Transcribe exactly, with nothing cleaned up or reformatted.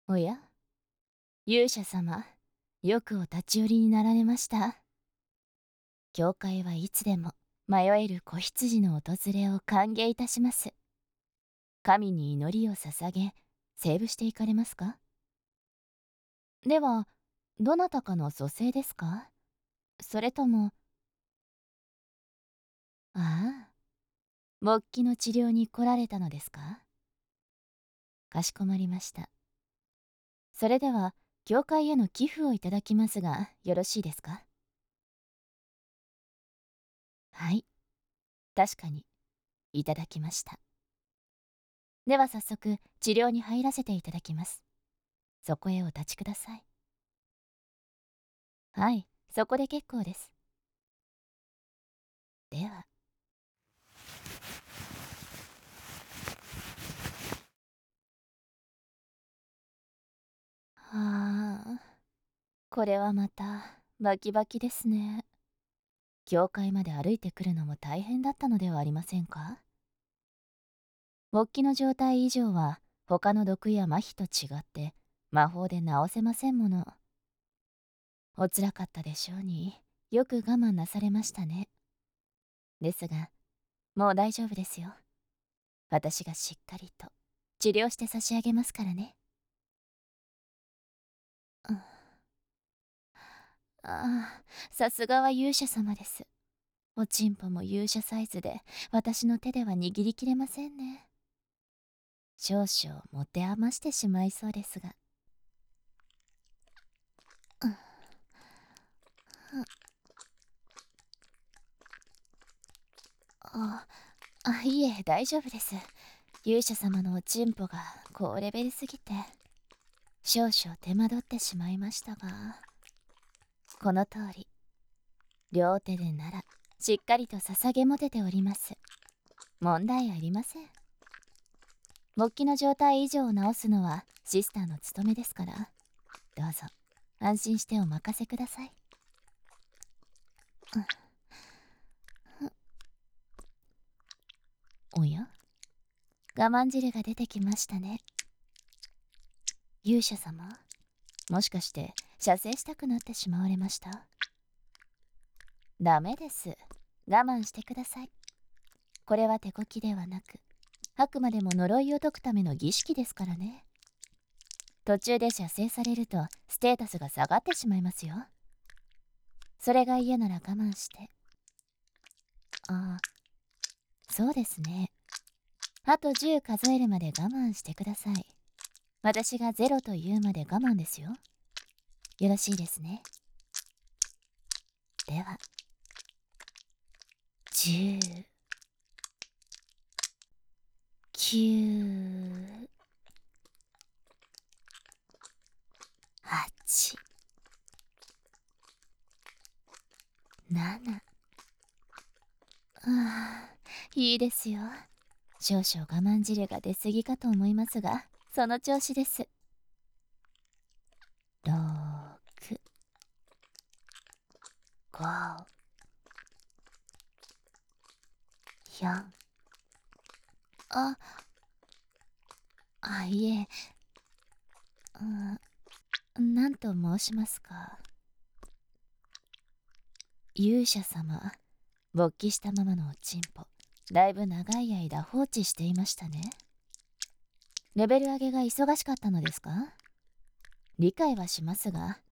おや、勇者様、よくお立ち寄りになられました。教会はいつでも迷える子羊の訪れを歓迎いたします。神に祈りを捧げ、セーブしていかれますか？では、どなたかの蘇生ですか？それとも、ああ、勃起の治療に来られたのですか？かしこまりました。それでは、教会への寄付をいただきますが、よろしいですか？はい、確かに、いただきました。では早速、治療に入らせていただきます。そこへお立ちください。はい、そこで結構です。では。はあ、これはまたバキバキですね。教会まで歩いてくるのも大変だったのではありませんか？勃起の状態以上は他の毒や麻痺と違って魔法で治せませんもの。おつらかったでしょうに、よく我慢なされましたね。ですが、もう大丈夫ですよ。私がしっかりと治療して差し上げますからね。ああ、さすがは勇者様です。おちんぽも勇者サイズで私の手では握りきれませんね。少々持て余してしまいそうですが。うん、ああ、いえ大丈夫です。勇者様のおちんぽが高レベルすぎて少々手間取ってしまいましたが、この通り両手でならしっかりと捧げもてております。問題ありません。勃起の状態以上を治すのはシスターの務めですから、どうぞ安心してお任せください。おや、我慢汁が出てきましたね。勇者様、もしかして射精したくなってしまわれました？ダメです。我慢してください。これは手こきではなく、あくまでも呪いを解くための儀式ですからね。途中で射精されるとステータスが下がってしまいますよ。それが嫌なら我慢して。ああ、そうですね。あとじゅう数えるまで我慢してください。私がゼロと言うまで我慢ですよ。よろしいですね。では、じゅう、きゅう、はち、なな。ああ、いいですよ。少々我慢汁が出過ぎかと思いますが、その調子です。ろく、ご、よん。あ、あ、いえ、うん、なんと申しますか。勇者様、勃起したままのおちんぽ、だいぶ長い間放置していましたね。レベル上げが忙しかったのですか？理解はしますが、